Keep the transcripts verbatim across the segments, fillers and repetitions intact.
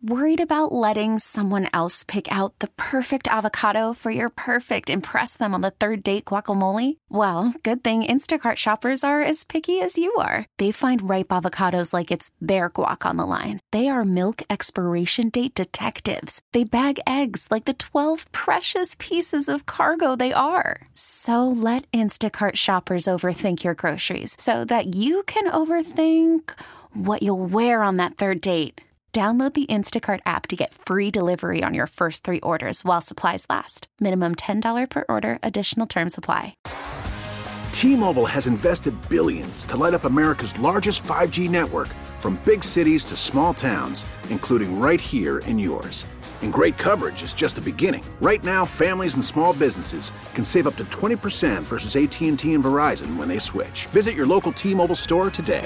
Worried about letting someone else pick out the perfect avocado for your perfect impress them on the third date guacamole? Well, good thing Instacart shoppers are as picky as you are. They find ripe avocados like it's their guac on the line. They are milk expiration date detectives. They bag eggs like the twelve precious pieces of cargo they are. So let Instacart shoppers overthink your groceries so that you can overthink what you'll wear on that third date. Download the Instacart app to get free delivery on your first three orders while supplies last. Minimum ten dollars per order. Additional terms apply. T-Mobile has invested billions to light up America's largest five G network, from big cities to small towns, including right here in yours. And great coverage is just the beginning. Right now, families and small businesses can save up to twenty percent versus A T and T and Verizon when they switch. Visit your local T-Mobile store today.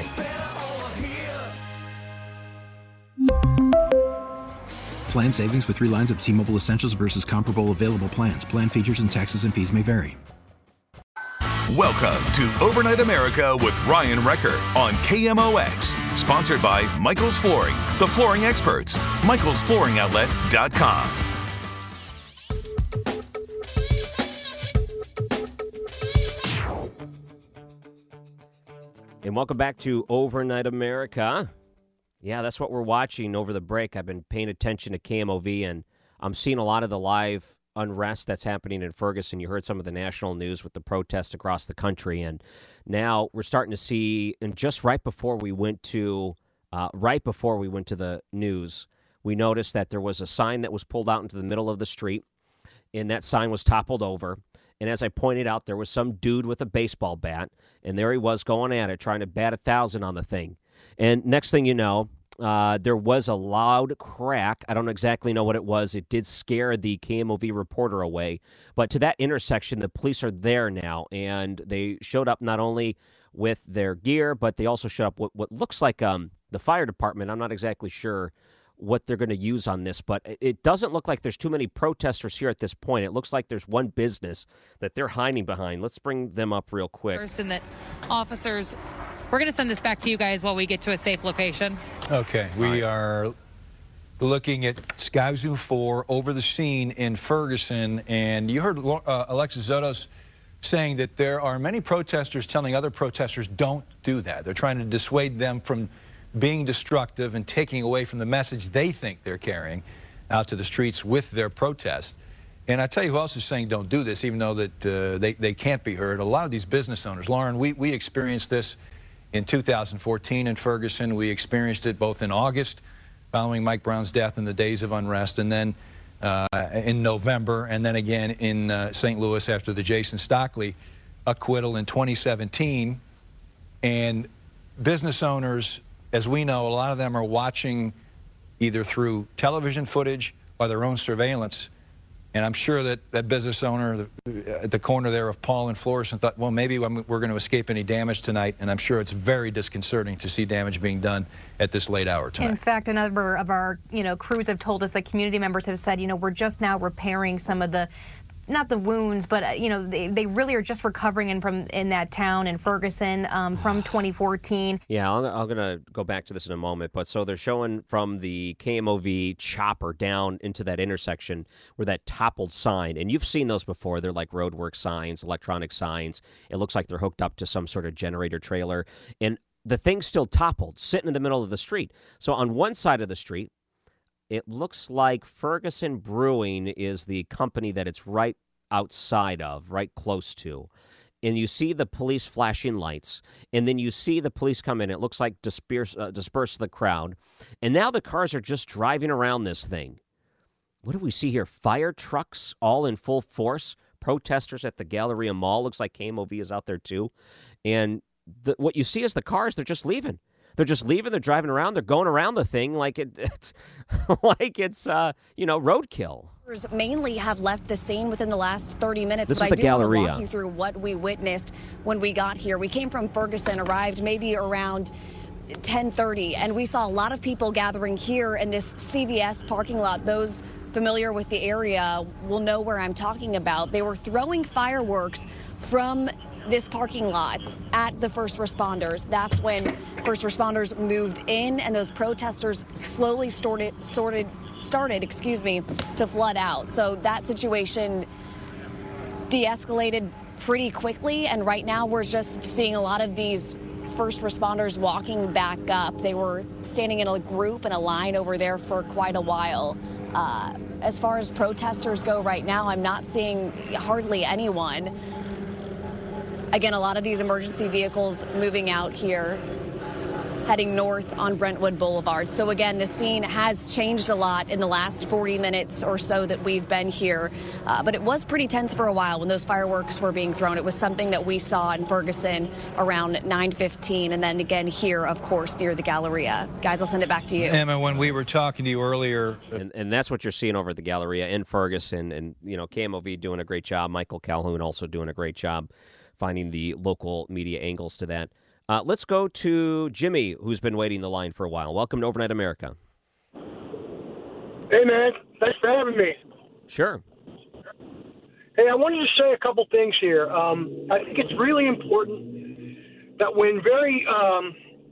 Plan savings with three lines of T-Mobile Essentials versus comparable available plans. Plan features and taxes and fees may vary. Welcome to Overnight America with Ryan Recker on K M O X. Sponsored by Michael's Flooring, the flooring experts. Michaels Flooring Outlet dot com. And welcome back to Overnight America. Yeah, that's what we're watching over the break. I've been paying attention to K M O V, and I'm seeing a lot of the live unrest that's happening in Ferguson. You heard some of the national news with the protests across the country, and now we're starting to see, and just right before we went to, uh, right before we went to the news, we noticed that there was a sign that was pulled out into the middle of the street, and that sign was toppled over. And as I pointed out, there was some dude with a baseball bat, and there he was going at it, trying to bat a thousand on the thing. And next thing you know, uh, there was a loud crack. I don't exactly know what it was. It did scare the K M O V reporter away. But to that intersection, the police are there now, and they showed up not only with their gear, but they also showed up with what looks like um, the fire department. I'm not exactly sure what they're going to use on this, but it doesn't look like there's too many protesters here at this point. It looks like there's one business that they're hiding behind. Let's bring them up real quick. First, and that officers, we're going to send this back to you guys while we get to a safe location. Okay, we are looking at Sky Zoo four over the scene in Ferguson, and you heard uh, Alexis Zotos saying that there are many protesters telling other protesters don't do that. They're trying to dissuade them from being destructive and taking away from the message they think they're carrying out to the streets with their protest. And I tell you who else is saying don't do this, even though that uh, they, they can't be heard. A lot of these business owners. Lauren, we, we experienced this in two thousand fourteen in Ferguson. We experienced it both in August following Mike Brown's death and the days of unrest, and then uh, in November, and then again in uh, Saint Louis after the Jason Stockley acquittal in twenty seventeen. And business owners, as we know, a lot of them are watching either through television footage or their own surveillance. And I'm sure that that business owner at the corner there of Paul and Florissant thought, well, maybe we're going to escape any damage tonight. And I'm sure it's very disconcerting to see damage being done at this late hour tonight. In fact, a number of our, you know, crews have told us that community members have said, you know, we're just now repairing some of the, not the wounds, but, uh, you know, they, they really are just recovering in from in that town in Ferguson um, from twenty fourteen. Yeah, I'm, I'm going to go back to this in a moment. But so they're showing from the K M O V chopper down into that intersection where that toppled sign. And you've seen those before. They're like roadwork signs, electronic signs. It looks like they're hooked up to some sort of generator trailer. And the thing's still toppled, sitting in the middle of the street. So on one side of the street, it looks like Ferguson Brewing is the company that it's right outside of, right close to. And you see the police flashing lights, and then you see the police come in. It looks like disperse, uh, disperse the crowd. And now the cars are just driving around this thing. What do we see here? Fire trucks all in full force. Protesters at the Galleria Mall. Looks like K M O V is out there too. And the, what you see is the cars, they're just leaving. They're just leaving. They're driving around. They're going around the thing like it, it's like it's uh, you know, roadkill. Mainly have left the scene within the last thirty minutes. This but is I the do want Galleria. to walk you through what we witnessed when we got here. We came from Ferguson, arrived maybe around ten thirty, and we saw a lot of people gathering here in this C V S parking lot. Those familiar with the area will know where I'm talking about. They were throwing fireworks from this parking lot at the first responders. That's when first responders moved in and those protesters slowly started, sorted, started, excuse me, to flood out. So that situation de-escalated pretty quickly, and right now we're just seeing a lot of these first responders walking back up. They were standing in a group and a line over there for quite a while. Uh, as far as protesters go right now, I'm not seeing hardly anyone. Again, a lot of these emergency vehicles moving out here, heading north on Brentwood Boulevard. So again, the scene has changed a lot in the last forty minutes or so that we've been here. Uh, but it was pretty tense for a while when those fireworks were being thrown. It was something that we saw in Ferguson around nine fifteen, and then again here, of course, near the Galleria. Guys, I'll send it back to you. Emma, when we were talking to you earlier. And, and that's what you're seeing over at the Galleria in Ferguson. And, you know, K M O V doing a great job. Michael Calhoun also doing a great job finding the local media angles to that. Uh, let's go to Jimmy, who's been waiting the line for a while. Welcome to Overnight America. Hey, man. Thanks for having me. Sure. Hey, I wanted to say a couple things here. Um, I think it's really important that when very, um,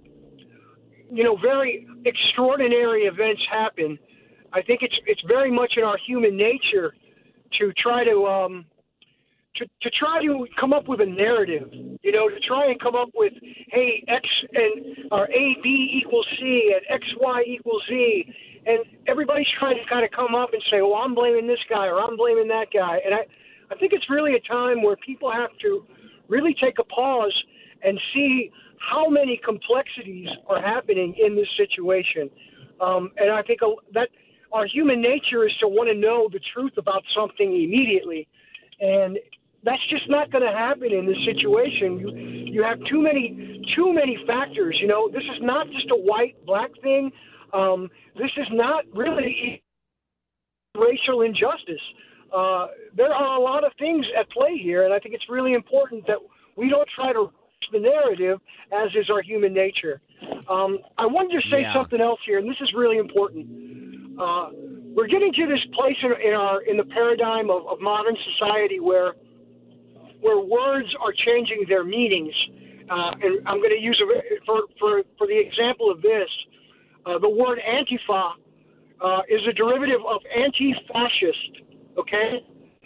you know, very extraordinary events happen, I think it's it's very much in our human nature to try to um, to to try to come up with a narrative. You know, to try and come up with, hey, X and or A B equals C and X Y equals Z, and everybody's trying to kind of come up and say, well, I'm blaming this guy or I'm blaming that guy, and I, I think it's really a time where people have to really take a pause and see how many complexities are happening in this situation, um, and I think that our human nature is to want to know the truth about something immediately, and that's just not going to happen in this situation. You, you have too many, too many factors. You know, this is not just a white-black thing. Um, this is not really racial injustice. Uh, there are a lot of things at play here, and I think it's really important that we don't try to the narrative, as is our human nature. Um, I wanted to say yeah. something else here, and this is really important. Uh, we're getting to this place in, in our in the paradigm of, of modern society where where words are changing their meanings. Uh, and I'm going to use a, for, for, for the example of this, uh, the word Antifa uh, is a derivative of anti-fascist, okay?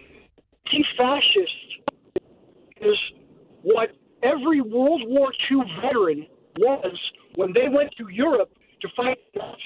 Anti-fascist is what every World War Two veteran was when they went to Europe to fight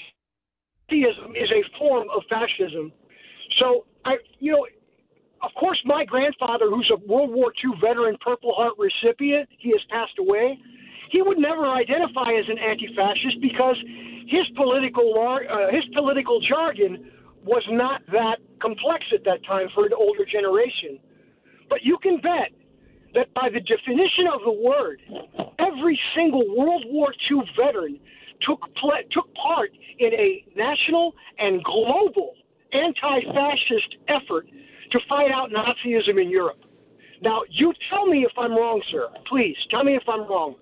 Nazism is a form of fascism. So, I, you know, of course, my grandfather, who's a World War Two veteran Purple Heart recipient, he has passed away. He would never identify as an anti-fascist because his political uh, his political jargon was not that complex at that time for an older generation. But you can bet that by the definition of the word, every single World War Two veteran took pl- took part in a national and global anti-fascist effort to fight out Nazism in Europe. Now, you tell me if I'm wrong, sir. Please, tell me if I'm wrong.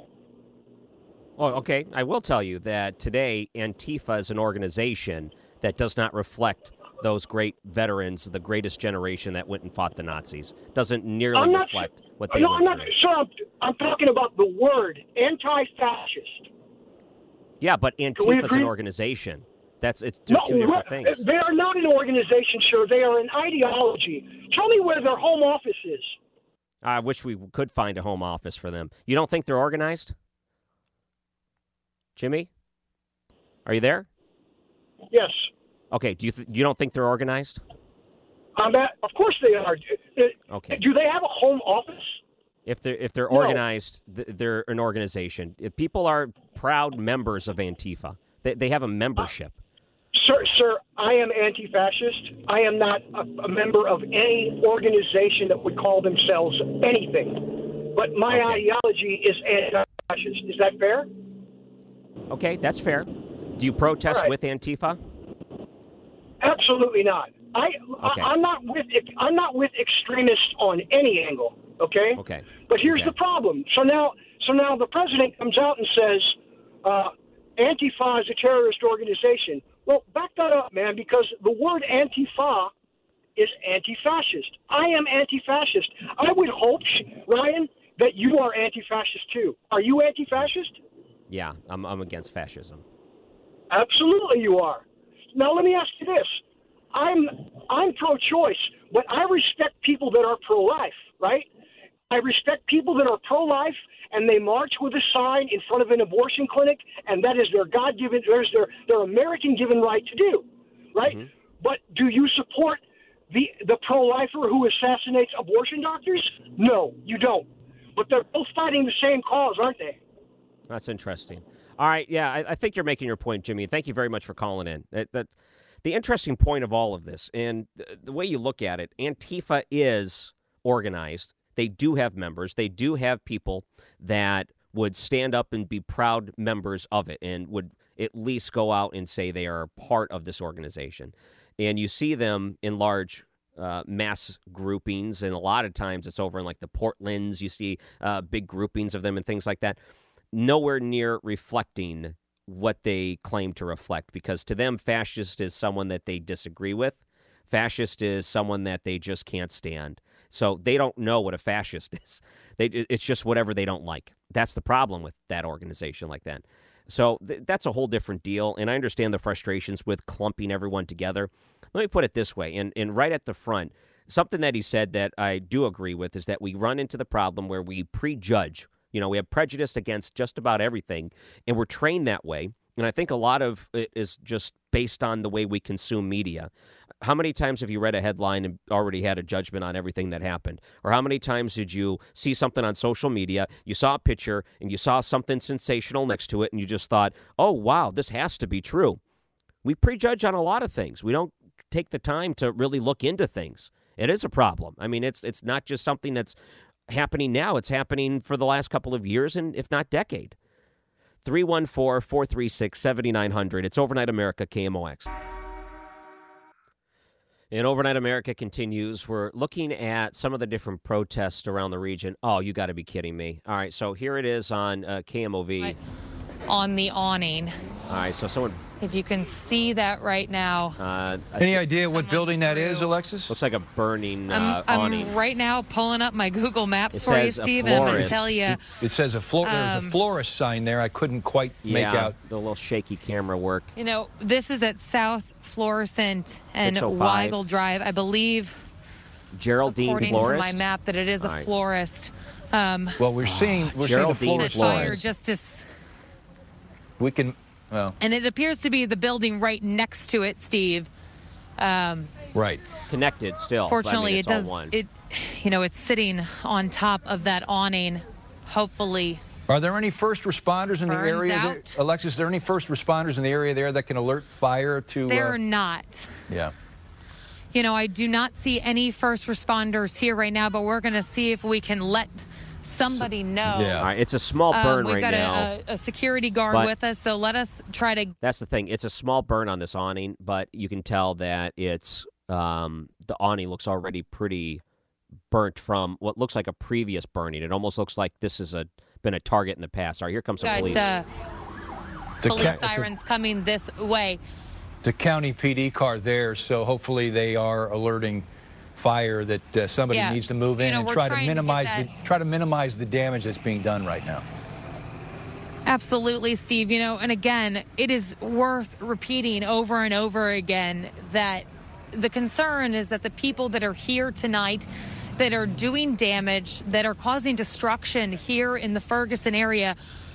Oh, okay. I will tell you that today Antifa is an organization that does not reflect those great veterans, the greatest generation that went and fought the Nazis. Doesn't nearly not, reflect what they no, went I'm not, through. Sir, I'm, I'm talking about the word anti-fascist. Yeah, but Antifa is an organization. That's it's two, no, two different things. They are not an organization, sir. They are an ideology. Tell me where their home office is. I wish we could find a home office for them. You don't think they're organized? Jimmy? Are you there? Yes. Okay, do you th- you don't think they're organized? Um, of course they are. Okay. Do they have a home office? If they're if they're No. organized, th- they're an organization. If people are proud members of Antifa. They they have a membership. Sir, sir, I am anti-fascist. I am not a, a member of any organization that would call themselves anything. But my Okay. ideology is anti-fascist. Is that fair? Okay, that's fair. Do you protest All right. with Antifa? Absolutely not. I, Okay. I I'm not with I'm not with extremists on any angle. Okay. Okay. But here's Okay. the problem. So now, so now the president comes out and says, uh, Antifa is a terrorist organization. Well, back that up, man, because the word Antifa is anti-fascist. I am anti-fascist. I would hope, Ryan, that you are anti-fascist too. Are you anti-fascist? Yeah, I'm, I'm against fascism. Absolutely you are. Now let me ask you this. I'm I'm pro-choice, but I respect people that are pro-life, right? I respect people that are pro-life and they march with a sign in front of an abortion clinic, and that is their God-given, there's their, their American-given right to do, right? Mm-hmm. But do you support the the pro-lifer who assassinates abortion doctors? No, you don't. But they're both fighting the same cause, aren't they? That's interesting. All right, yeah, I, I think you're making your point, Jimmy. Thank you very much for calling in. That, that the interesting point of all of this, and the, the way you look at it, Antifa is organized. They do have members. They do have people that would stand up and be proud members of it and would at least go out and say they are part of this organization. And you see them in large uh, mass groupings, and a lot of times it's over in like the Portlands. You see uh, big groupings of them and things like that. Nowhere near reflecting what they claim to reflect, because to them, fascist is someone that they disagree with. Fascist is someone that they just can't stand. So they don't know what a fascist is. They, it's just whatever they don't like. That's the problem with that organization like that. So th- that's a whole different deal, and I understand the frustrations with clumping everyone together. Let me put it this way, and, and right at the front, something that he said that I do agree with is that we run into the problem where we prejudge. You know, we have prejudice against just about everything, and we're trained that way. And I think a lot of it is just based on the way we consume media. How many times have you read a headline and already had a judgment on everything that happened? Or how many times did you see something on social media, you saw a picture, and you saw something sensational next to it, and you just thought, oh, wow, this has to be true. We prejudge on a lot of things. We don't take the time to really look into things. It is a problem. I mean, it's it's not just something that's happening now. It's happening for the last couple of years, and if not decade. three one four, four three six, seven nine zero zero. It's Overnight America, K M O X. And Overnight America continues. We're looking at some of the different protests around the region. Oh, you got to be kidding me. All right, so here it is on uh, K M O V. Right. On the awning. All right, so someone... If you can see that right now. Uh, Any idea what building that is, Alexis? Looks like a burning uh, I'm, awning. I'm right now pulling up my Google Maps for you, Steve, and I'm going to tell you. It, it says a flor- um, there's a florist sign there. I couldn't quite yeah, make out. The little shaky camera work. You know, this is at South Florissant and Weigel Drive. I believe, Geraldine according Florist? to my map, that it is a right. florist. Um, well, we're seeing we're seeing a florist. Fire justice. We can. Well. And it appears to be the building right next to it, Steve. Um, right. Connected still. Fortunately, I mean, it does. One. It, you know, it's sitting on top of that awning. Hopefully. Are there any first responders in the area out. there? Alexis, are there any first responders in the area there that can alert fire to? There uh, are not. Yeah. You know, I do not see any first responders here right now, but we're going to see if we can let somebody know. Yeah. All right, it's a small burn um, right now. We've got a, a security guard with us, so let us try to... That's the thing. It's a small burn on this awning, but you can tell that it's um, the awning looks already pretty burnt from what looks like a previous burning. It almost looks like this has a, been a target in the past. All right, here comes some got, police. Uh, police ca- sirens coming this way. The county P D car there, so hopefully they are alerting fire that uh, somebody yeah. needs to move in you know, and try to minimize to the try to minimize the damage that's being done right now. Absolutely, Steve. You know, and again, it is worth repeating over and over again that the concern is that the people that are here tonight that are doing damage, that are causing destruction here in the Ferguson area,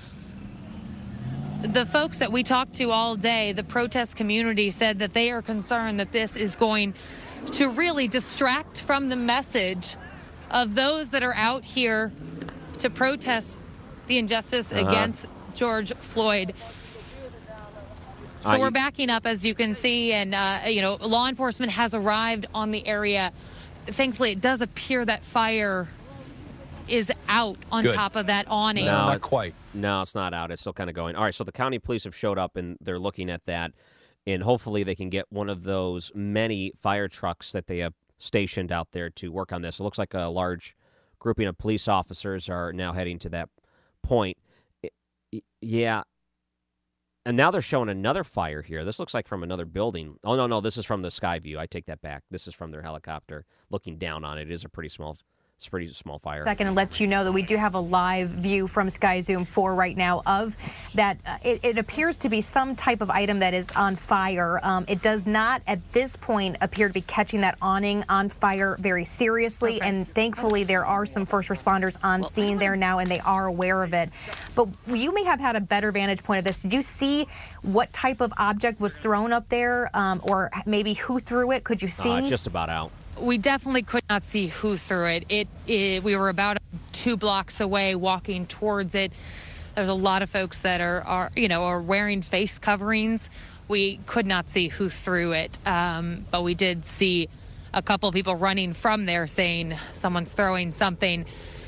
the folks that we talked to all day, the protest community, said that they are concerned that this is going to really distract from the message of those that are out here to protest the injustice uh-huh. against George Floyd. So uh, we're backing up, as you can see, and, uh, you know, law enforcement has arrived on the area. Thankfully, it does appear that fire is out on Good. top of that awning. No, not quite. No, it's not out. It's still kind of going. All right, so the county police have showed up, and they're looking at that. And hopefully they can get one of those many fire trucks that they have stationed out there to work on this. It looks like a large grouping of police officers are now heading to that point. Yeah. And now they're showing another fire here. This looks like from another building. Oh, no, no, this is from the sky view. I take that back. This is from their helicopter looking down on it. It is a pretty small It's a pretty small fire. Second, and let you know that we do have a live view from Sky Zoom four right now of that. Uh, it, it appears to be some type of item that is on fire. Um, it does not, at this point, appear to be catching that awning on fire very seriously. Okay. And thankfully, there are some first responders on scene there now, and they are aware of it. But you may have had a better vantage point of this. Did you see what type of object was thrown up there, um, or maybe who threw it? Could you see? Uh, just about out. We definitely could not see who threw it. It, it. We were about two blocks away walking towards it. There's a lot of folks that are, are you know, are wearing face coverings. We could not see who threw it, um, but we did see a couple of people running from there saying someone's throwing something,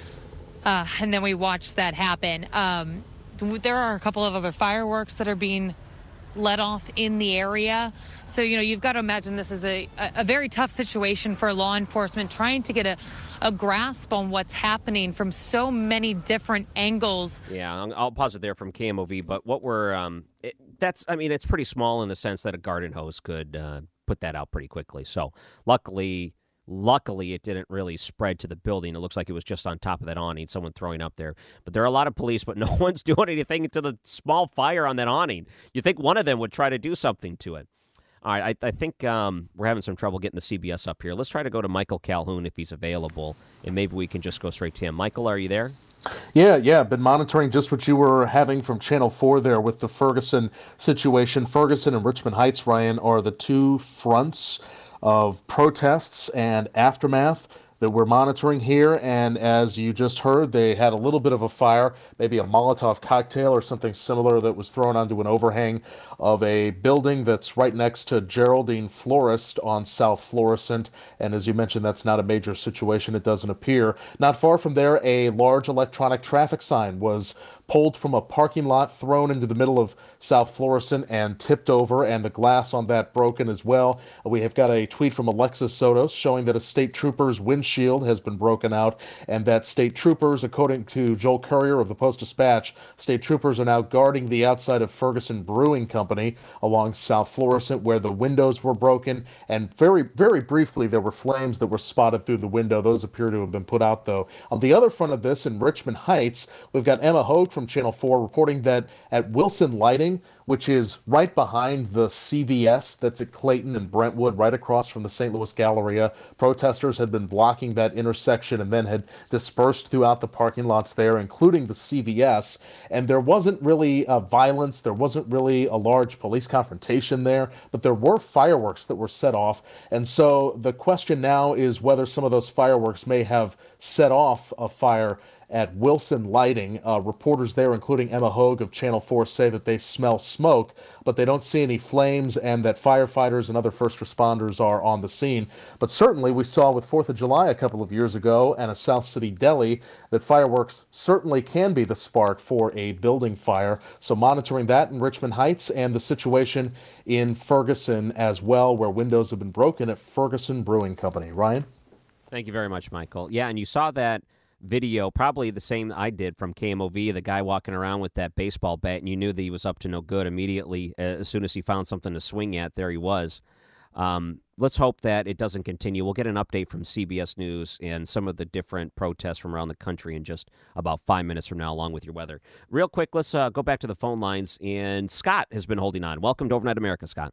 uh, and then we watched that happen. Um, there are a couple of other fireworks that are being let off in the area. So, you know, you've got to imagine this is a, a very tough situation for law enforcement, trying to get a, a grasp on what's happening from so many different angles. Yeah, I'll, I'll pause it there from K M O V, but what we're, um, it, that's, I mean, it's pretty small in the sense that a garden hose could uh, put that out pretty quickly. So luckily, Luckily, it didn't really spread to the building. It looks like it was just on top of that awning, someone throwing up there. But there are a lot of police, but no one's doing anything to the small fire on that awning. You think one of them would try to do something to it. All right, I, I think um, we're having some trouble getting the C B S up here. Let's try to go to Michael Calhoun if he's available, and maybe we can just go straight to him. Michael, are you there? Yeah, yeah, been monitoring just what you were having from Channel four there with the Ferguson situation. Ferguson and Richmond Heights, Ryan, are the two fronts of protests and aftermath that we're monitoring here. And as you just heard, they had a little bit of a fire, maybe a Molotov cocktail or something similar that was thrown onto an overhang of a building that's right next to Geraldine Florist on South Florissant. And as you mentioned, that's not a major situation, it doesn't appear. Not far from there, a large electronic traffic sign was pulled from a parking lot, thrown into the middle of South Florissant, and tipped over, and the glass on that broken as well. We have got a tweet from Alexis Sotos showing that a state trooper's windshield has been broken out, and that state troopers, according to Joel Currier of the Post-Dispatch, state troopers are now guarding the outside of Ferguson Brewing Company along South Florissant, where the windows were broken, and very, very briefly there were flames that were spotted through the window. Those appear to have been put out, though. On the other front of this, in Richmond Heights, we've got Emma Hogue from Channel four reporting that at Wilson Lighting, which is right behind the C V S that's at Clayton and Brentwood, right across from the Saint Louis Galleria, protesters had been blocking that intersection and then had dispersed throughout the parking lots there, including the C V S. And there wasn't really uh, violence, there wasn't really a large police confrontation there, but there were fireworks that were set off. And so the question now is whether some of those fireworks may have set off a fire at Wilson Lighting. Uh, reporters there, including Emma Hogue of Channel four, say that they smell smoke, but they don't see any flames, and that firefighters and other first responders are on the scene. But certainly we saw with fourth of July a couple of years ago and a South City deli that fireworks certainly can be the spark for a building fire. So monitoring that in Richmond Heights and the situation in Ferguson as well, where windows have been broken at Ferguson Brewing Company. Ryan? Thank you very much, Michael. Yeah, and you saw that video, probably the same I did from K M O V, the guy walking around with that baseball bat, and you knew that he was up to no good immediately. Uh, as soon as he found something to swing at, there he was. Um, let's hope that it doesn't continue. We'll get an update from C B S News and some of the different protests from around the country in just about five minutes from now, along with your weather. Real quick, let's uh, go back to the phone lines, and Scott has been holding on. Welcome to Overnight America, Scott.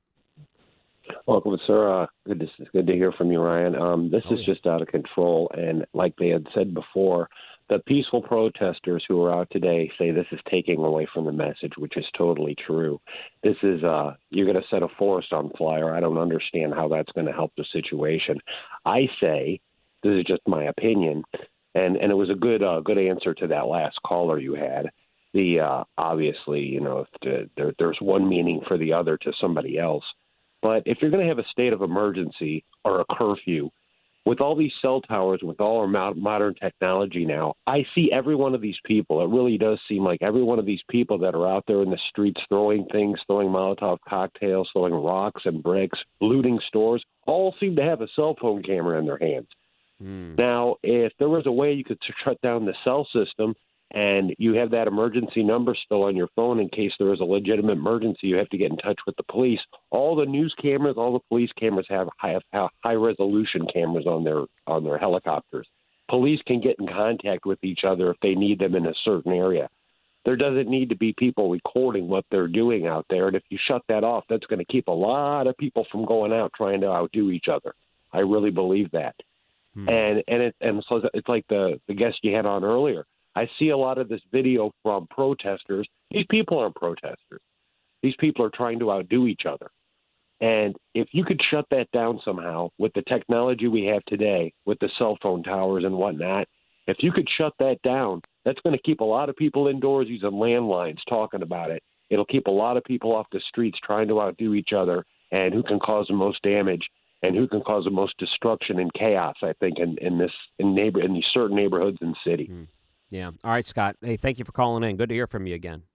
Welcome, sir. Uh, good to good to hear from you, Ryan. Um, this oh, is yeah. just out of control, and like they had said before, the peaceful protesters who are out today say this is taking away from the message, which is totally true. This is uh, you're going to set a forest on fire. I don't understand how that's going to help the situation. I say, this is just my opinion, and and it was a good uh, good answer to that last caller you had. The uh, obviously, you know, if the, there, there's one meaning for the other to somebody else. But if you're going to have a state of emergency or a curfew, with all these cell towers, with all our modern technology now, I see every one of these people. It really does seem like every one of these people that are out there in the streets throwing things, throwing Molotov cocktails, throwing rocks and bricks, looting stores, all seem to have a cell phone camera in their hands. Mm. Now, if there was a way you could shut down the cell system, and you have that emergency number still on your phone in case there is a legitimate emergency, you have to get in touch with the police. All the news cameras, all the police cameras have high, have high resolution cameras on their on their helicopters. Police can get in contact with each other if they need them in a certain area. There doesn't need to be people recording what they're doing out there. And if you shut that off, that's going to keep a lot of people from going out trying to outdo each other. I really believe that. Hmm. And and it and so it's like the, the guest you had on earlier. I see a lot of this video from protesters. These people aren't protesters. These people are trying to outdo each other. And if you could shut that down somehow with the technology we have today, with the cell phone towers and whatnot, if you could shut that down, that's going to keep a lot of people indoors using landlines talking about it. It'll keep a lot of people off the streets trying to outdo each other and who can cause the most damage and who can cause the most destruction and chaos, I think, in, in this in neighbor in these certain neighborhoods in the city. Mm. Yeah. All right, Scott. Hey, thank you for calling in. Good to hear from you again.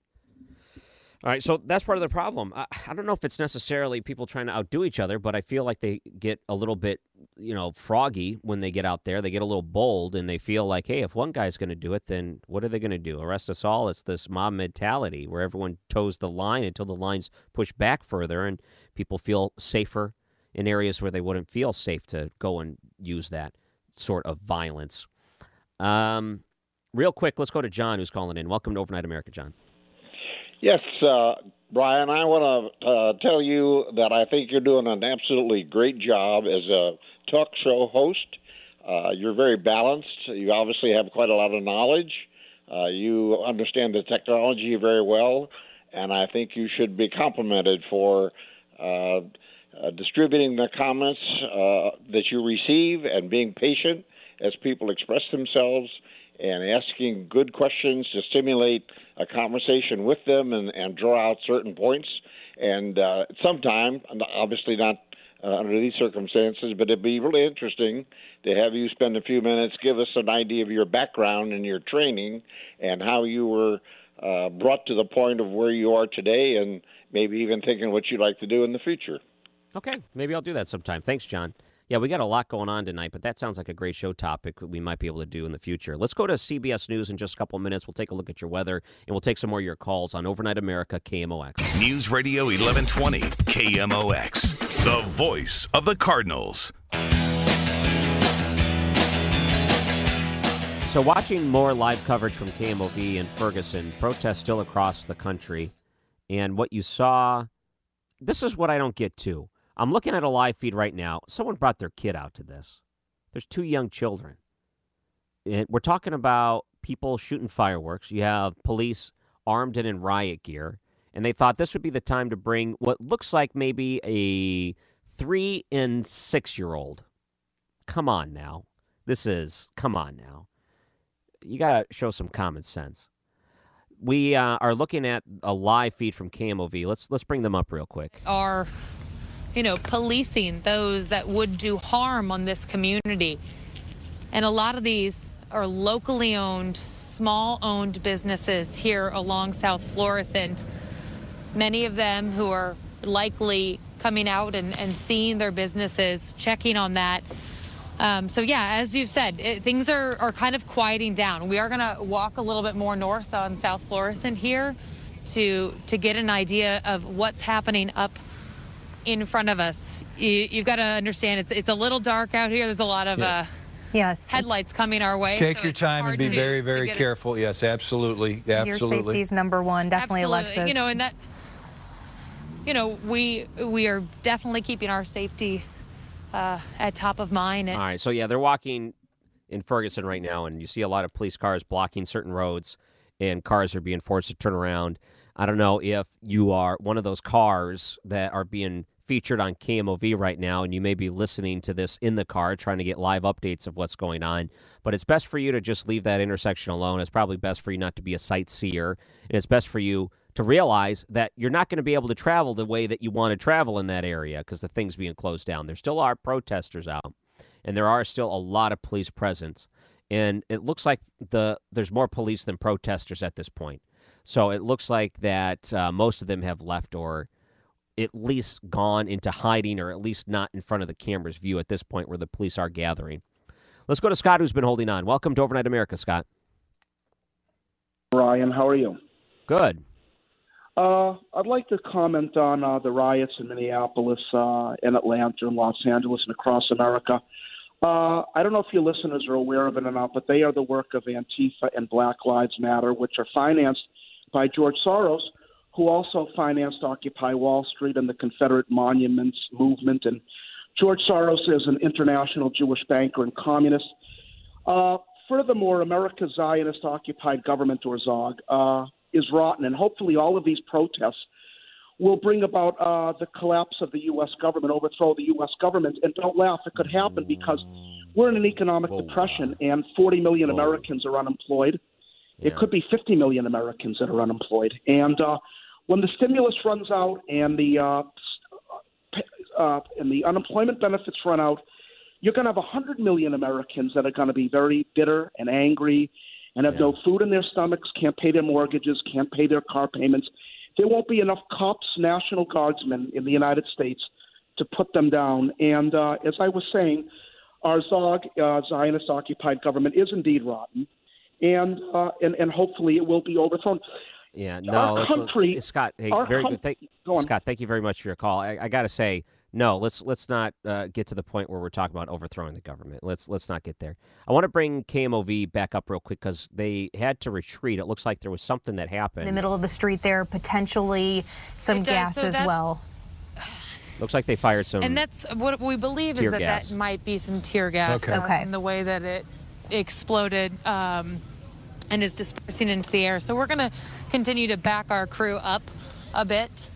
All right, so that's part of the problem. I, I don't know if it's necessarily people trying to outdo each other, but I feel like they get a little bit, you know, froggy when they get out there. They get a little bold, and they feel like, hey, if one guy's going to do it, then what are they going to do? Arrest us all? It's this mob mentality where everyone toes the line until the line's pushed back further, and people feel safer in areas where they wouldn't feel safe to go and use that sort of violence. Um, real quick, let's go to John, who's calling in. Welcome to Overnight America, John. Yes, uh, Brian, I want to uh, tell you that I think you're doing an absolutely great job as a talk show host. Uh, you're very balanced. You obviously have quite a lot of knowledge. Uh, you understand the technology very well, and I think you should be complimented for uh, uh, distributing the comments uh, that you receive and being patient as people express themselves and asking good questions to stimulate a conversation with them and, and draw out certain points. And uh, sometime, obviously not uh, under these circumstances, but it'd be really interesting to have you spend a few minutes, give us an idea of your background and your training and how you were uh, brought to the point of where you are today and maybe even thinking what you'd like to do in the future. Okay, maybe I'll do that sometime. Thanks, John. Yeah, we got a lot going on tonight, but that sounds like a great show topic that we might be able to do in the future. Let's go to C B S News in just a couple of minutes. We'll take a look at your weather, and we'll take some more of your calls on Overnight America, K M O X. News Radio eleven twenty, K M O X, the voice of the Cardinals. So watching more live coverage from K M O V in Ferguson, protests still across the country, and what you saw, this is what I don't get to. I'm looking at a live feed right now. Someone brought their kid out to this. There's two young children. And we're talking about people shooting fireworks. You have police armed and in riot gear. And they thought this would be the time to bring what looks like maybe a three and six-year-old. Come on now. This is, come on now. You got to show some common sense. We uh, are looking at a live feed from K M O V. Let's, let's bring them up real quick. Are... you know, policing those that would do harm on this community. And a lot of these are locally owned, small-owned businesses here along South Florissant. Many of them who are likely coming out and, and seeing their businesses, checking on that. Um, so, yeah, as you've said, it, things are, are kind of quieting down. We are going to walk a little bit more north on South Florissant here to, to get an idea of what's happening up in front of us. You, you've got to understand it's it's a little dark out here. There's a lot of yeah. uh, yes. headlights coming our way. Take so your time and be to, very, very careful. It. Yes, absolutely. absolutely. Your safety is number one. Definitely, absolutely. Alexis. You know, and that, you know, we we are definitely keeping our safety uh, at top of mind. All right. So, yeah, they're walking in Ferguson right now, and you see a lot of police cars blocking certain roads, and cars are being forced to turn around. I don't know if you are one of those cars that are being featured on K M O V right now, and you may be listening to this in the car trying to get live updates of what's going on. But it's best for you to just leave that intersection alone. It's probably best for you not to be a sightseer. And it's best for you to realize that you're not going to be able to travel the way that you want to travel in that area because the thing's being closed down. There still are protesters out, and there are still a lot of police presence. And it looks like the there's more police than protesters at this point. So it looks like that uh, most of them have left or at least gone into hiding or at least not in front of the camera's view at this point where the police are gathering. Let's go to Scott, who's been holding on. Welcome to Overnight America, Scott. Ryan, how are you? Good. Uh, I'd like to comment on uh, the riots in Minneapolis, uh, in Atlanta, and Los Angeles, and across America. Uh, I don't know if your listeners are aware of it or not, but they are the work of Antifa and Black Lives Matter, which are financed by George Soros, who also financed Occupy Wall Street and the Confederate Monuments movement. And George Soros is an international Jewish banker and communist. Uh, furthermore, America's Zionist-occupied government, or ZOG, uh, is rotten, and hopefully all of these protests will bring about uh, the collapse of the U S government, overthrow the U S government. And don't laugh, it could happen because we're in an economic Whoa. depression and forty million Whoa. Americans are unemployed. Yeah. It could be fifty million Americans that are unemployed. And uh, when the stimulus runs out and the uh, uh, and the unemployment benefits run out, you're going to have one hundred million Americans that are going to be very bitter and angry and have yeah. no food in their stomachs, can't pay their mortgages, can't pay their car payments. There won't be enough cops, National Guardsmen in the United States to put them down. And uh, as I was saying, our ZOG, uh, Zionist-occupied government, is indeed rotten, and uh, and, and hopefully it will be overthrown. Yeah, no, our country, let's, Scott. Hey, our very com- good. Thank, go on. Scott, thank you very much for your call. I, I got to say, no, let's let's not uh, get to the point where we're talking about overthrowing the government. Let's let's not get there. I want to bring K M O V back up real quick because they had to retreat. It looks like there was something that happened in the middle of the street there, potentially some gas so as well. Looks like they fired some. And that's what we believe is that gas. that might be some tear gas. Okay. Uh, Okay. in the way that it exploded um, and is dispersing into the air. So we're going to continue to back our crew up a bit.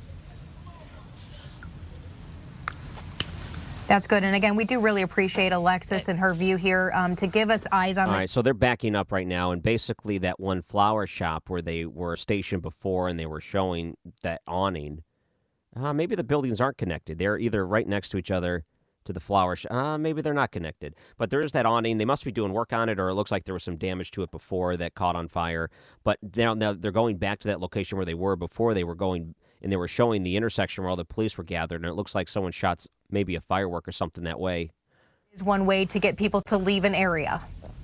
That's good. And again, we do really appreciate Alexis and her view here um, to give us eyes on All the- right, so they're backing up right now, and basically that one flower shop where they were stationed before and they were showing that awning, uh, maybe the buildings aren't connected. They're either right next to each other to the flower shop. Uh, maybe they're not connected. But there is that awning. They must be doing work on it, or it looks like there was some damage to it before that caught on fire. But now, now they're going back to that location where they were before. They were going, and they were showing the intersection where all the police were gathered, and it looks like someone shot maybe a firework or something that way. Is one way to get people to leave an area.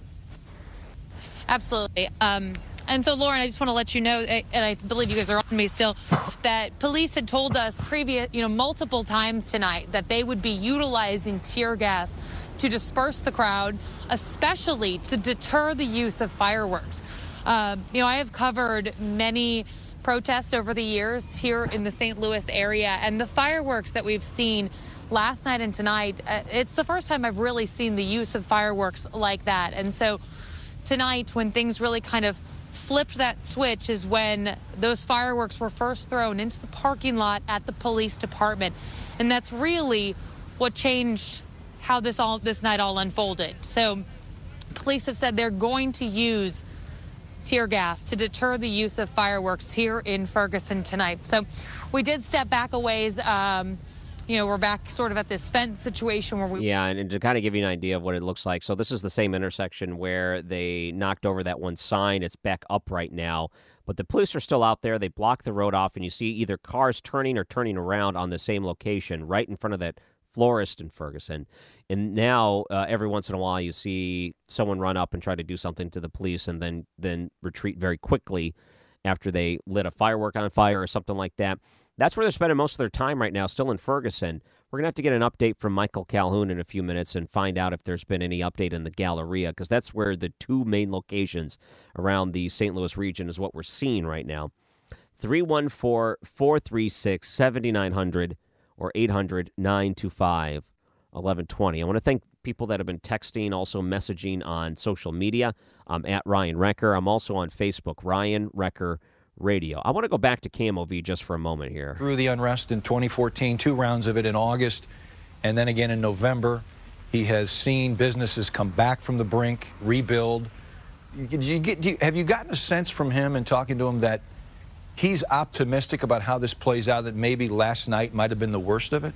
Absolutely. Um, and so, Lauren, I just want to let you know, and I believe you guys are on me still, that police had told us previous, you know, multiple times tonight that they would be utilizing tear gas to disperse the crowd, especially to deter the use of fireworks. Uh, you know, I have covered many protests over the years here in the Saint Louis area, and the fireworks that we've seen last night and tonight, uh, it's the first time I've really seen the use of fireworks like that. And so tonight, when things really kind of flipped that switch, is when those fireworks were first thrown into the parking lot at the police department. And that's really what changed how this all this night all unfolded. So police have said they're going to use tear gas to deter the use of fireworks here in Ferguson tonight. So we did step back a ways. Um, You know, we're back sort of at this fence situation where we... Yeah, and, and to kind of give you an idea of what it looks like. So this is the same intersection where they knocked over that one sign. It's back up right now. But the police are still out there. They block the road off, and you see either cars turning or turning around on the same location right in front of that florist in Ferguson. And now, uh, every once in a while, you see someone run up and try to do something to the police and then, then retreat very quickly after they lit a firework on fire or something like that. That's where they're spending most of their time right now, still in Ferguson. We're going to have to get an update from Michael Calhoun in a few minutes and find out if there's been any update in the Galleria, because that's where the two main locations around the Saint Louis region is what we're seeing right now. three one four, four three six, seven nine zero zero or eight hundred, nine two five, eleven twenty. I want to thank people that have been texting, also messaging on social media. I'm at Ryan Recker. I'm also on Facebook, Ryan Recker Radio. I want to go back to K M O V just for a moment here. Through the unrest in twenty fourteen, two rounds of it in August, and then again in November. He has seen businesses come back from the brink, rebuild. Did you get, do you, have you gotten a sense from him and talking to him that he's optimistic about how this plays out, that maybe last night might have been the worst of it?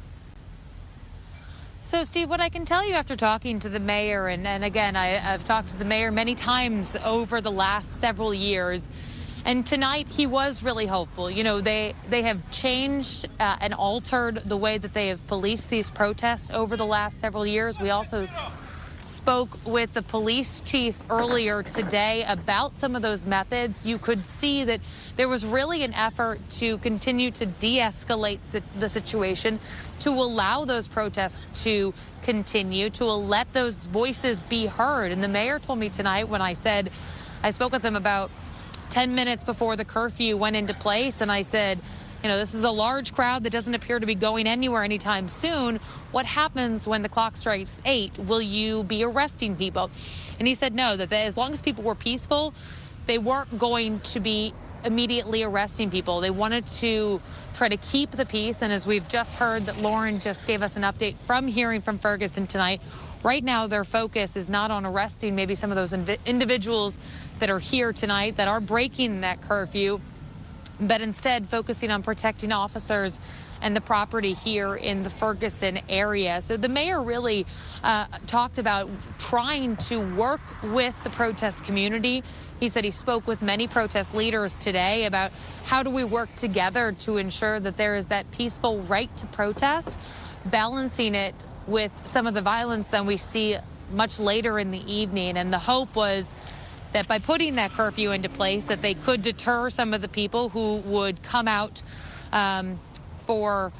So, Steve, what I can tell you after talking to the mayor, and, and again, I, I've talked to the mayor many times over the last several years, and tonight he was really hopeful. You know, they, they have changed uh, and altered the way that they have policed these protests over the last several years. We also spoke with the police chief earlier today about some of those methods, you could see that there was really an effort to continue to de-escalate the situation, to allow those protests to continue, to let those voices be heard. And the mayor told me tonight when I said, I spoke with him about ten minutes before the curfew went into place, and I said, you know, this is a large crowd that doesn't appear to be going anywhere anytime soon. What happens when the clock strikes eight? Will you be arresting people? And he said no, that they, as long as people were peaceful, they weren't going to be immediately arresting people. They wanted to try to keep the peace. And as we've just heard that Lauren just gave us an update from hearing from Ferguson tonight, right now their focus is not on arresting maybe some of those inv- individuals that are here tonight that are breaking that curfew, but instead focusing on protecting officers and the property here in the Ferguson area. So the mayor really uh, talked about trying to work with the protest community. He said he spoke with many protest leaders today about how do we work together to ensure that there is that peaceful right to protest, balancing it with some of the violence that we see much later in the evening. And the hope was that by putting that curfew into place, that they could deter some of the people who would come out um, for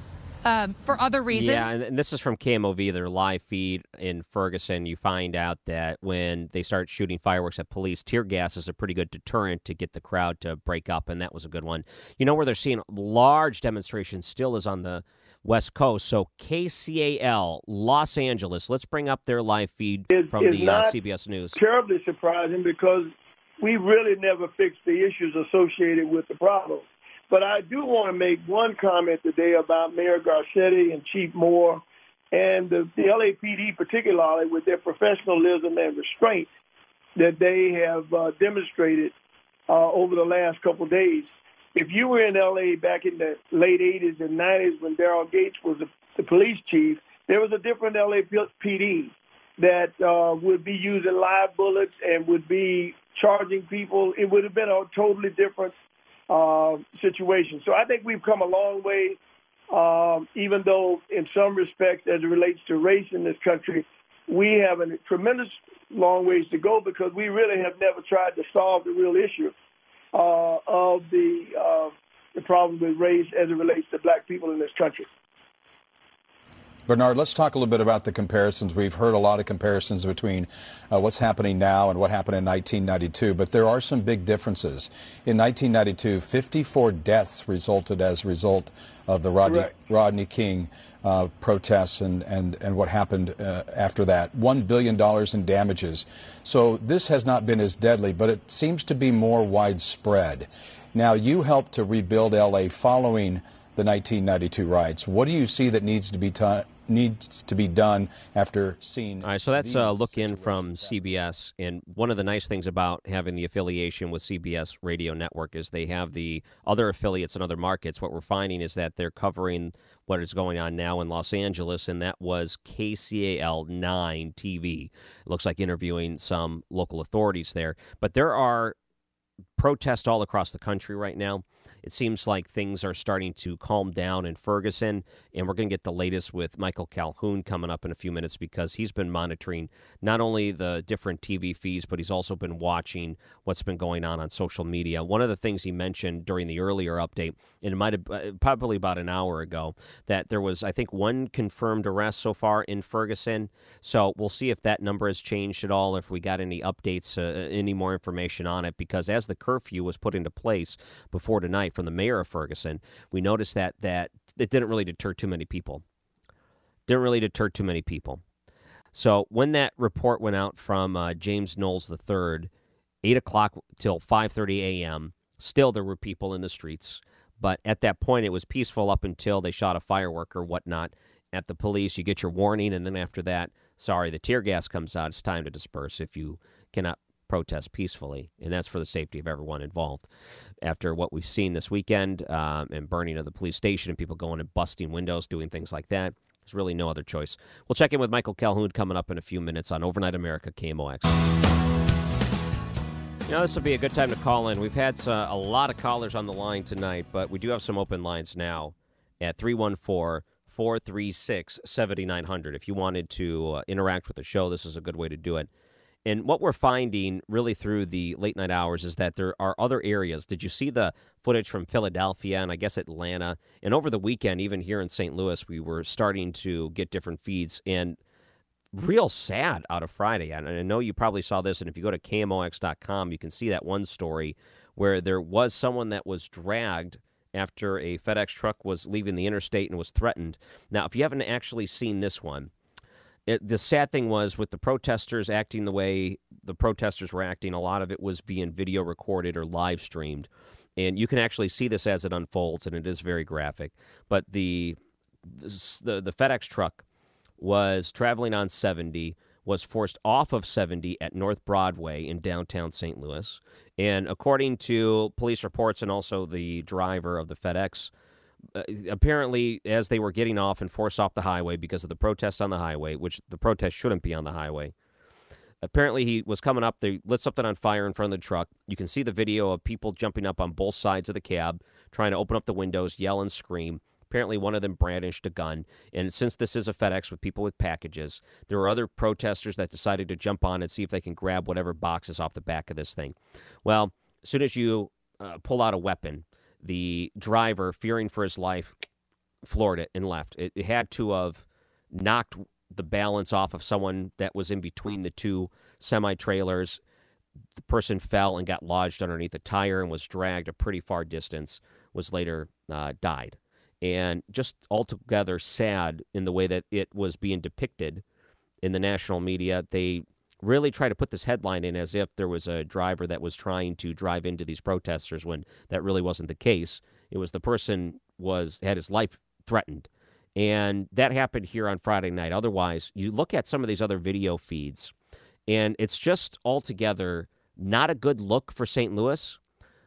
uh, for other reasons. Yeah, and this is from K M O V, their live feed in Ferguson. You find out that when they start shooting fireworks at police, tear gas is a pretty good deterrent to get the crowd to break up, and that was a good one. You know where they're seeing large demonstrations still is on the West Coast. So K C A L, Los Angeles. Let's bring up their live feed It- from it's the uh, not C B S News. Terribly surprising because we really never fixed the issues associated with the problem. But I do want to make one comment today about Mayor Garcetti and Chief Moore and the, the L A P D particularly with their professionalism and restraint that they have uh, demonstrated uh, over the last couple of days. If you were in L A back in the late eighties and nineties when Darrell Gates was the, the police chief, there was a different L A P D that uh, would be using live bullets and would be charging people. It would have been a totally different uh, situation. So I think we've come a long way, um, even though in some respects as it relates to race in this country, we have a tremendous long ways to go because we really have never tried to solve the real issue Uh, of the uh, the problem with race as it relates to black people in this country. Bernard, let's talk a little bit about the comparisons. We've heard a lot of comparisons between uh, what's happening now and what happened in nineteen ninety-two, but there are some big differences. In nineteen ninety-two, fifty-four deaths resulted as a result of the Rodney, Rodney King uh, protests and, and, and what happened uh, after that. one billion dollars in damages. So this has not been as deadly, but it seems to be more widespread. Now, you helped to rebuild L A following the nineteen ninety-two riots. What do you see that needs to be ta- needs to be done after seeing? All right, so that's a look in from C B S. And one of the nice things about having the affiliation with C B S Radio Network is they have the other affiliates in other markets. What we're finding is that they're covering what is going on now in Los Angeles, and that was K C A L nine T V. It looks like interviewing some local authorities there. But there are protests all across the country right now. It seems like things are starting to calm down in Ferguson, and we're going to get the latest with Michael Calhoun coming up in a few minutes because he's been monitoring not only the different T V feeds, but he's also been watching what's been going on on social media. One of the things he mentioned during the earlier update, and it might have uh, probably about an hour ago, that there was, I think, one confirmed arrest so far in Ferguson. So we'll see if that number has changed at all, if we got any updates, uh, any more information on it, because as the curfew was put into place before tonight from the mayor of Ferguson, we noticed that that it didn't really deter too many people. Didn't really deter too many people. So when that report went out from uh, James Knowles the third, eight o'clock till five thirty a.m., still there were people in the streets. But at that point, it was peaceful up until they shot a firework or whatnot at the police. You get your warning, and then after that, sorry, the tear gas comes out. It's time to disperse if you cannot protest peacefully, and that's for the safety of everyone involved. After what we've seen this weekend um, and burning of the police station and people going and busting windows, doing things like that, there's really no other choice. We'll check in with Michael Calhoun coming up in a few minutes on Overnight America, K M O X. You know, this will be a good time to call in. We've had uh, a lot of callers on the line tonight, but we do have some open lines now at three one four, four three six, seven nine zero zero. If you wanted to uh, interact with the show, this is a good way to do it. And what we're finding really through the late night hours is that there are other areas. Did you see the footage from Philadelphia and I guess Atlanta? And over the weekend, even here in Saint Louis, we were starting to get different feeds. And real sad out of Friday. And I know you probably saw this, and if you go to K M O X dot com, you can see that one story where there was someone that was dragged after a FedEx truck was leaving the interstate and was threatened. Now, if you haven't actually seen this one, it, the sad thing was with the protesters acting the way the protesters were acting, a lot of it was being video recorded or live streamed. And you can actually see this as it unfolds, and it is very graphic. But the the, the FedEx truck was traveling on seventy, was forced off of seventy at North Broadway in downtown Saint Louis. And according to police reports and also the driver of the FedEx, uh, apparently as they were getting off and forced off the highway because of the protests on the highway, which the protest shouldn't be on the highway, apparently he was coming up, they lit something on fire in front of the truck. You can see the video of people jumping up on both sides of the cab, trying to open up the windows, yell and scream. Apparently one of them brandished a gun. And since this is a FedEx with people with packages, there were other protesters that decided to jump on and see if they can grab whatever boxes off the back of this thing. Well, as soon as you uh, pull out a weapon, the driver, fearing for his life, floored it and left. It, it had to have knocked the balance off of someone that was in between the two semi-trailers. The person fell and got lodged underneath a tire and was dragged a pretty far distance, was later uh, died. And just altogether sad in the way that it was being depicted in the national media. They really try to put this headline in as if there was a driver that was trying to drive into these protesters when that really wasn't the case. It was the person was had his life threatened. And that happened here on Friday night. Otherwise, you look at some of these other video feeds, and it's just altogether not a good look for Saint Louis,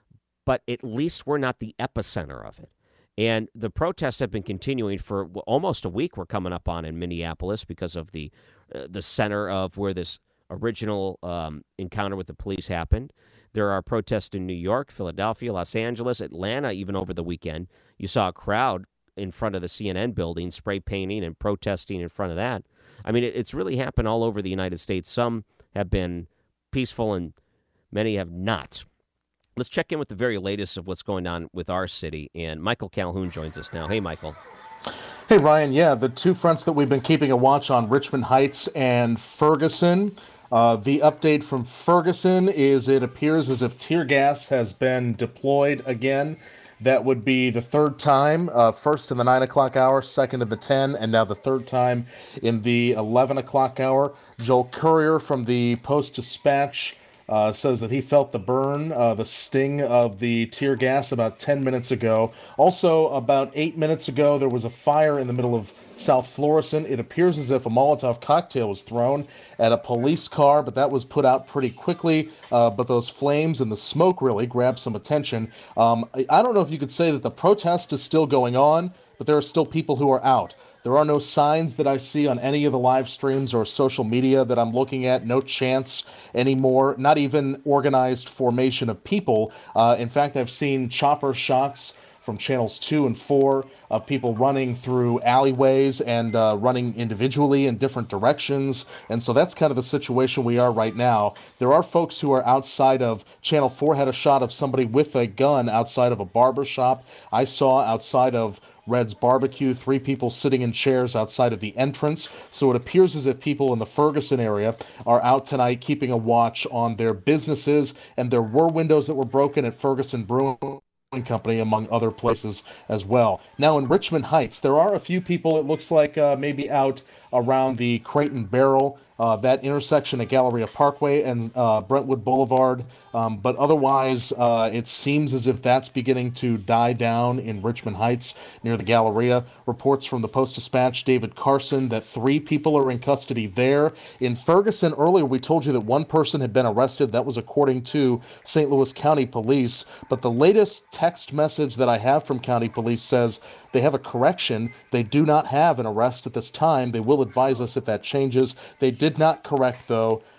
but at least we're not the epicenter of it. And the protests have been continuing for almost a week. We're coming up on in Minneapolis because of the uh, the center of where this original um, encounter with the police happened. There are protests in New York, Philadelphia, Los Angeles, Atlanta, even over the weekend. You saw a crowd in front of the C N N building, spray painting and protesting in front of that. I mean, it, it's really happened all over the United States. Some have been peaceful and many have not. Let's check in with the very latest of what's going on with our city. And Michael Calhoun joins us now. Hey, Michael. Hey, Ryan. Yeah, the two fronts that we've been keeping a watch on, Richmond Heights and Ferguson. Uh, the update from Ferguson is it appears as if tear gas has been deployed again. That would be the third time, uh, first in the nine o'clock hour, second in the ten, and now the third time in the eleven o'clock hour. Joel Courier from the Post-Dispatch Uh, says that he felt the burn, uh, the sting of the tear gas about ten minutes ago. Also, about eight minutes ago, there was a fire in the middle of South Florissant. It appears as if a Molotov cocktail was thrown at a police car, but that was put out pretty quickly. Uh, but those flames and the smoke really grabbed some attention. Um, I, I don't know if you could say that the protest is still going on, but there are still people who are out. There are no signs that I see on any of the live streams or social media that I'm looking at. No chants anymore, not even organized formation of people. Uh, in fact, I've seen chopper shots from channels two and four of people running through alleyways and uh, running individually in different directions. And so that's kind of the situation we are right now. There are folks who are outside of channel four had a shot of somebody with a gun outside of a barber shop. I saw outside of Red's Barbecue, three people sitting in chairs outside of the entrance. So it appears as if people in the Ferguson area are out tonight keeping a watch on their businesses. And there were windows that were broken at Ferguson Brewing Company, among other places as well. Now in Richmond Heights, there are a few people, it looks like, uh, maybe out around the Crate and Barrel, uh, that intersection at Galleria Parkway and uh, Brentwood Boulevard. Um, but otherwise, uh, it seems as if that's beginning to die down in Richmond Heights near the Galleria. Reports from the Post-Dispatch, David Carson, that three people are in custody there. In Ferguson, earlier we told you that one person had been arrested. That was according to Saint Louis County Police. But the latest text message that I have from County Police says they have a correction. They do not have an arrest at this time. They will advise us if that changes. They did not correct, though,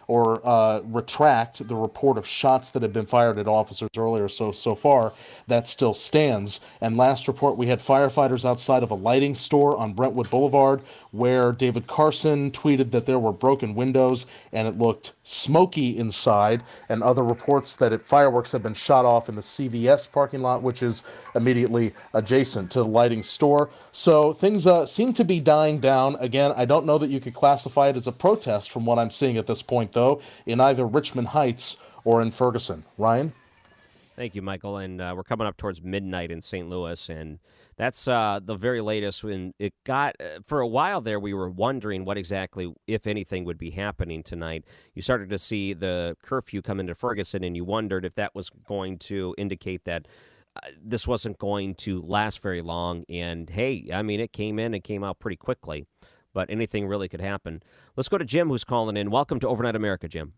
or uh, retract the report of shots that had been fired at officers earlier. So, so far, that still stands. And last report, we had firefighters outside of a lighting store on Brentwood Boulevard where David Carson tweeted that there were broken windows and it looked smoky inside, and other reports that it, fireworks had been shot off in the C V S parking lot, which is immediately adjacent to the lighting store. So things uh, seem to be dying down. Again, I don't know that you could classify it as a protest from what I'm seeing at this point, though, in either Richmond Heights or in Ferguson. Ryan? Thank you, Michael. And uh, we're coming up towards midnight in Saint Louis, and that's uh, the very latest. When it got, uh, for a while there, we were wondering what exactly, if anything, would be happening tonight. You started to see the curfew come into Ferguson, and you wondered if that was going to indicate that uh, this wasn't going to last very long. And, hey, I mean, it came in and came out pretty quickly, but anything really could happen. Let's go to Jim, who's calling in. Welcome to Overnight America, Jim.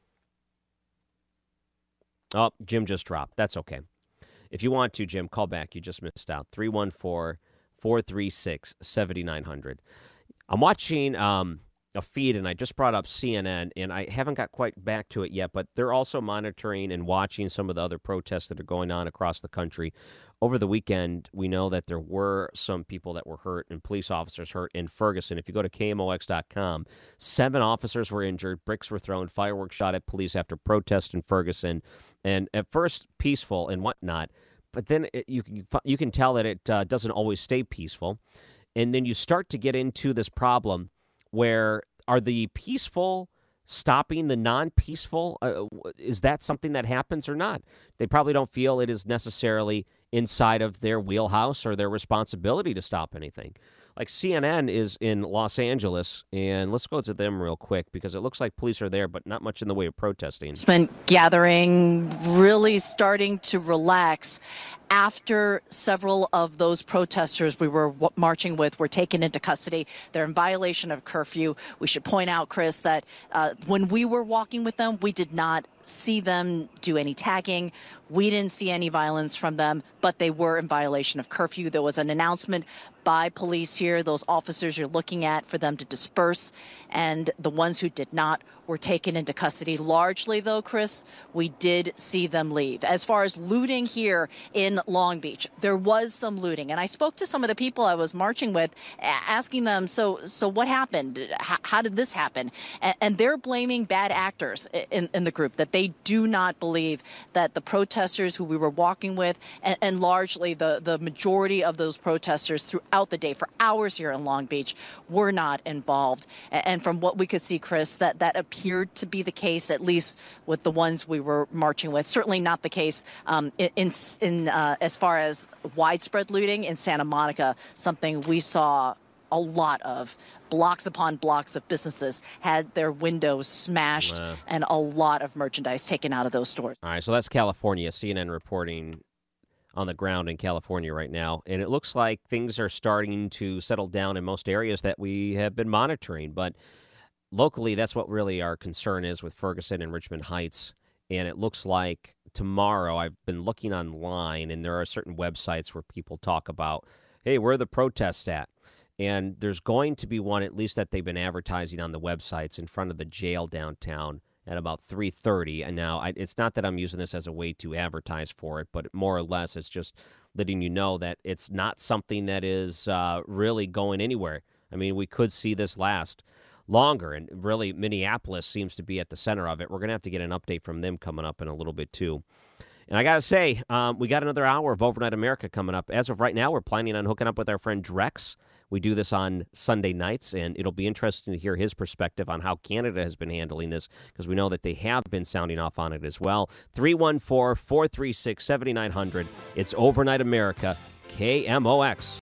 Oh, Jim just dropped. That's okay. If you want to, Jim, call back. You just missed out. three one four, four three six, seven nine zero zero. I'm watching um, a feed, and I just brought up C N N, and I haven't got quite back to it yet, but they're also monitoring and watching some of the other protests that are going on across the country. Over the weekend, we know that there were some people that were hurt and police officers hurt in Ferguson. If you go to K M O X dot com, seven officers were injured, bricks were thrown, fireworks shot at police after protest in Ferguson. And at first, peaceful and whatnot, but then it, you, you, you can tell that it uh, doesn't always stay peaceful. And then you start to get into this problem where are the peaceful stopping the non-peaceful? Uh, is that something that happens or not? They probably don't feel it is necessarily inside of their wheelhouse or their responsibility to stop anything. Like C N N is in Los Angeles, and let's go to them real quick because it looks like police are there, but not much in the way of protesting. It's been gathering, really starting to relax after several of those protesters we were w- marching with were taken into custody. They're in violation of curfew. We should point out, Chris, that uh, when we were walking with them, we did not see them do any tagging. We didn't see any violence from them, but they were in violation of curfew. There was an announcement by police here, those officers you're looking at, for them to disperse, and the ones who did not were taken into custody. Largely, though, Chris, we did see them leave. As far as looting here in Long Beach, there was some looting, and I spoke to some of the people I was marching with, asking them, so so what happened? How, how did this happen? And, and they're blaming bad actors in, in the group, that they do not believe that the protesters who we were walking with, and, and largely the, the majority of those protesters throughout the day for hours here in Long Beach, were not involved. And from what we could see, Chris, that, that appeared to be the case, at least with the ones we were marching with. Certainly not the case um, in, in uh, as far as widespread looting in Santa Monica, something we saw a lot of. Blocks upon blocks of businesses had their windows smashed wow. and a lot of merchandise taken out of those stores. All right, so that's California. C N N reporting on the ground in California right now, and it looks like things are starting to settle down in most areas that we have been monitoring, but locally, that's what really our concern is with Ferguson and Richmond Heights, and it looks like tomorrow, I've been looking online, and there are certain websites where people talk about, hey, where are the protests at? And there's going to be one, at least that they've been advertising on the websites, in front of the jail downtown at about three thirty. And now I, it's not that I'm using this as a way to advertise for it, but more or less it's just letting you know that it's not something that is uh, really going anywhere. I mean, we could see this last longer, and really Minneapolis seems to be at the center of it. We're going to have to get an update from them coming up in a little bit, too. And I got to say, um, we got another hour of Overnight America coming up. As of right now, we're planning on hooking up with our friend Drex. We do this on Sunday nights, and it'll be interesting to hear his perspective on how Canada has been handling this, because we know that they have been sounding off on it as well. three one four, four three six, seven nine zero zero. It's Overnight America, K M O X.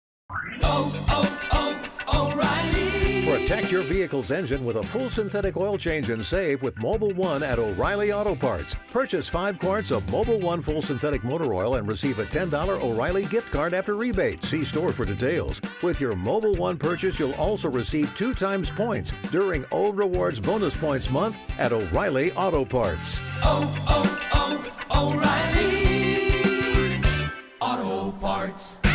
Oh, oh, oh, O'Reilly. Protect your vehicle's engine with a full synthetic oil change and save with Mobil one at O'Reilly Auto Parts. Purchase five quarts of Mobil one full synthetic motor oil and receive a ten dollars O'Reilly gift card after rebate. See store for details. With your Mobil one purchase, you'll also receive two times points during O Rewards Bonus Points Month at O'Reilly Auto Parts. Oh, oh, oh, O'Reilly Auto Parts.